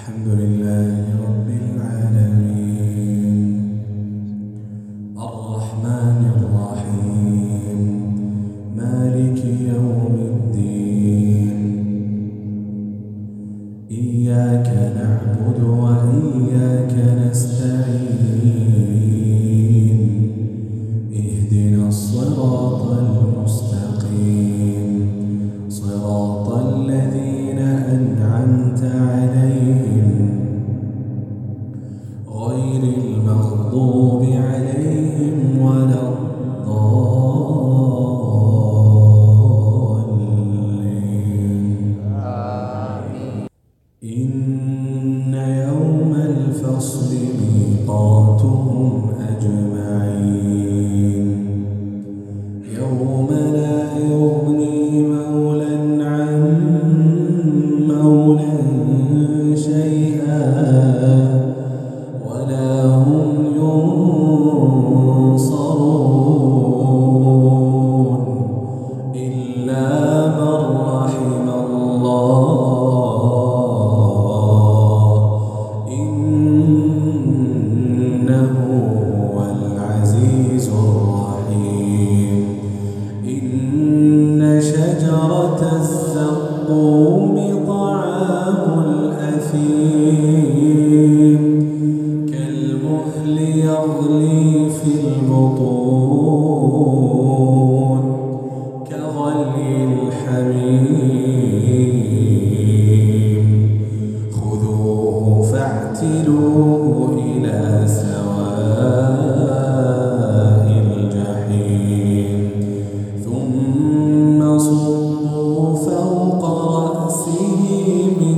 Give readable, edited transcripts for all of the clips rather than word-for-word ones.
الحمد لله رب العالمين الرحمن الرحيم مالك يوم الدين إياك نعبد وإياك نستعين اهدنا الصراط المستقيم صراط الذين أنعمت عليهم غير المغضوب عليهم ولا الضالين آمين. إن يوم الفصل ميقاتهم أجمعين يوم لا يغني مولى عن مولى شيئا ولا هم ينصرون إلا من رحم الله إنه هو العزيز الرحيم إن شجرة الزقوم طعام الأثيم كالمهل يغلي في البطون كغلي الحميم خذوه فاعتلوه إلى سواء الجحيم ثم صبوا فوق رأسه من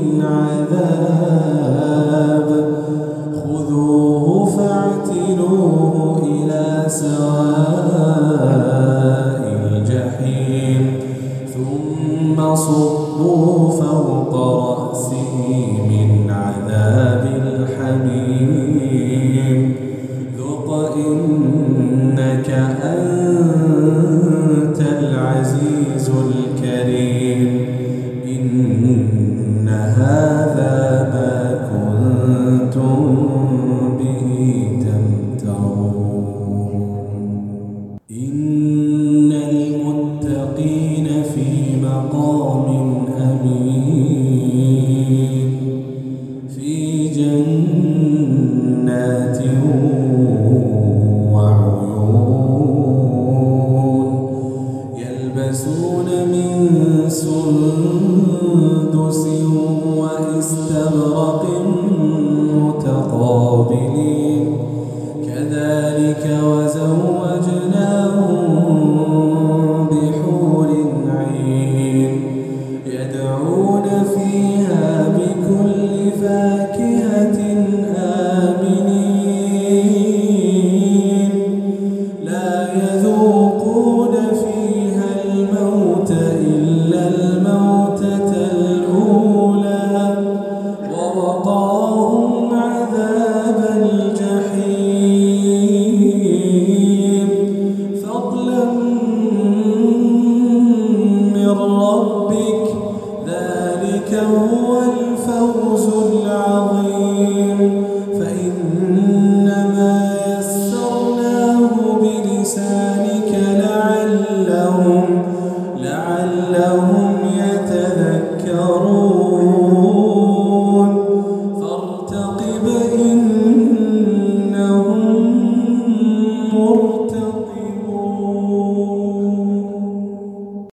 عذاب خذوه فاعتلوه إلى سواء الجحيم ثم صبوا فوق رأسه من عذاب الحميم ذق إنك أنت العزيز الكريم إن هذا ما كنتم به تمترون إن المتقين في مقام أمين في جنات وعيون يلبسون من سندس واستبرق متقابلين كذلك وزوجناهم بحور عين يدعون فيها بكل فاكهة آمنين لا يذوقون فيها الموت إلا الموتة الأولى ووقاهم عذاب الجحيم فضلا من ربك ذلك هو الفوز العظيم فإنما يسرناه بلسانك لعلهم يتذكرون فارتقب